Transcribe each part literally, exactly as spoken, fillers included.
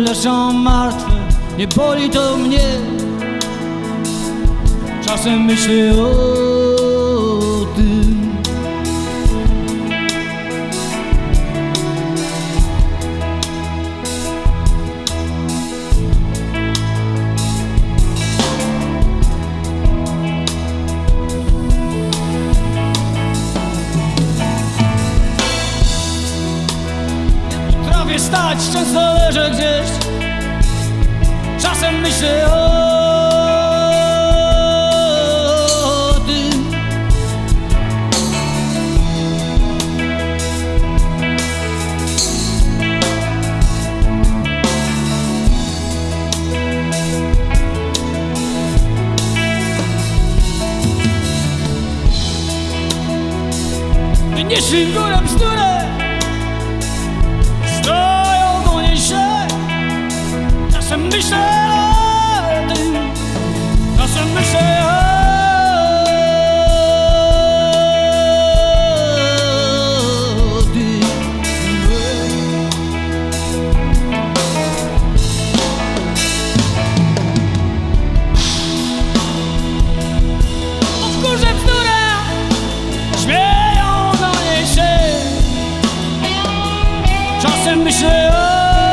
leżą martwe, nie boli to mnie. Czasem myślę o tym. Potrafię stać, często leżę gdzieś. Czasem myślę o tym. Wynieśli w górę bzdurę, stoją do niej się. Czasem myślę o tym, czasem myślę o tym. O wkurze bzdurę, śmieją do niej się. Czasem myślę o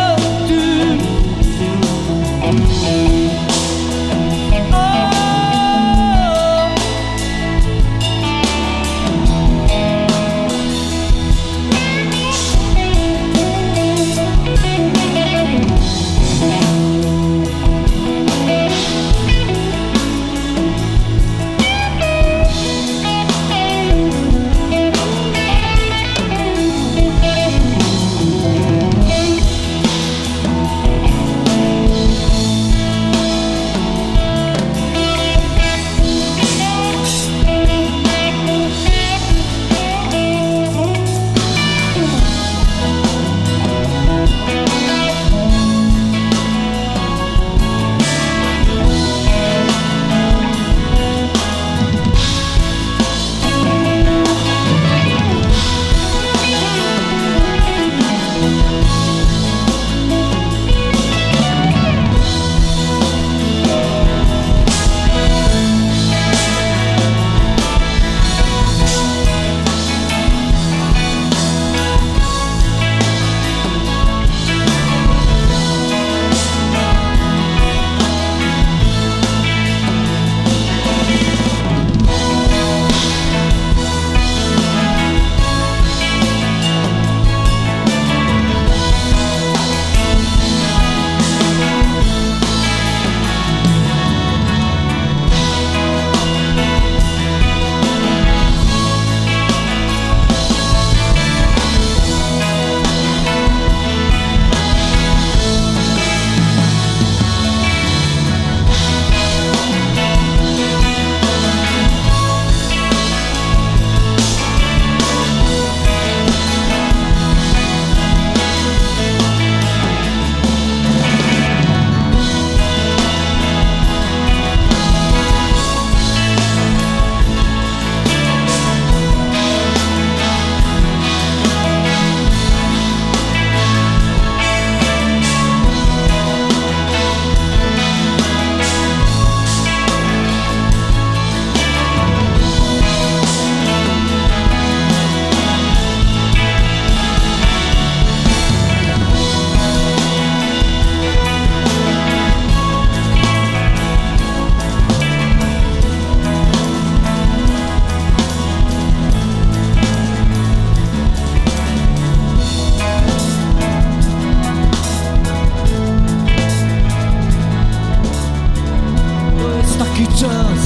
czas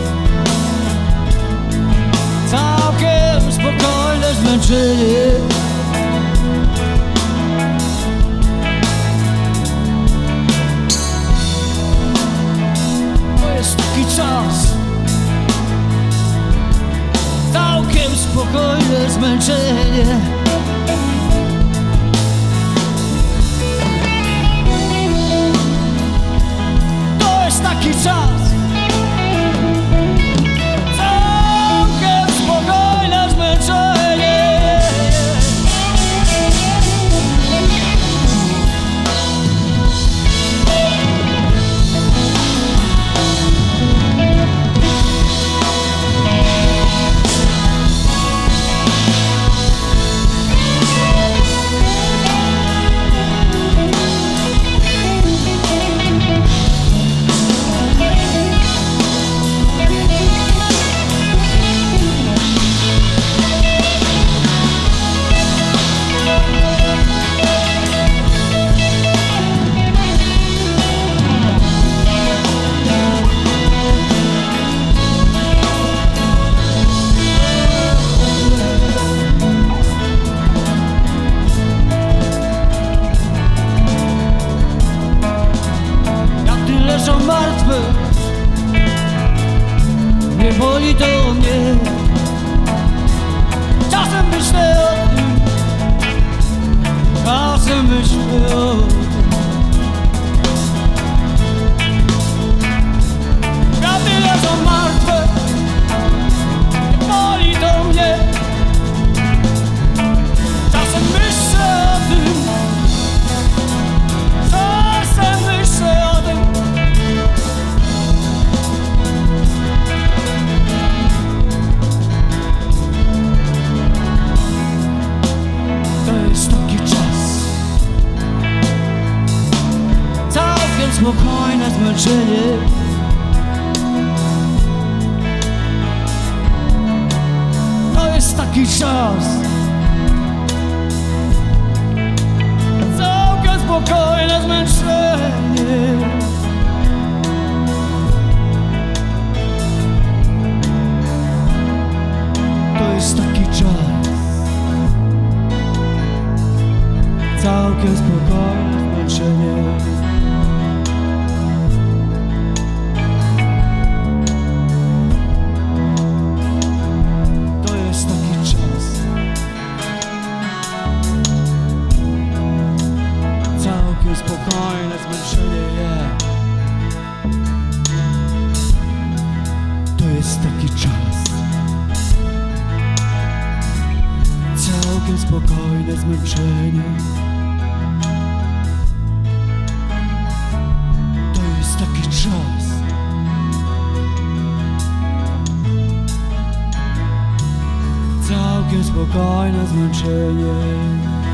całkiem spokojne zmęczenie. To jest taki czas całkiem spokojne zmęczenie. To jest taki czas całkiem spokojne zmęczenie. nie boli to mnie. Czasem myślę o tym, czasem myślę o tym. Kraty leżą martwe, nie boli to mnie. Czasem myślę o tym, czasem myślę o tym. To jest taki czas, całkiem spokojne zmęczenie. To jest taki czas, całkiem spokojne zmęczenie. To jest taki czas, całkiem spokojne zmęczenie. To jest taki czas, całkiem spokojne zmęczenie. Yeah. To jest taki czas, całkiem spokojne zmęczenie. To jest taki czas, całkiem spokojne zmęczenie.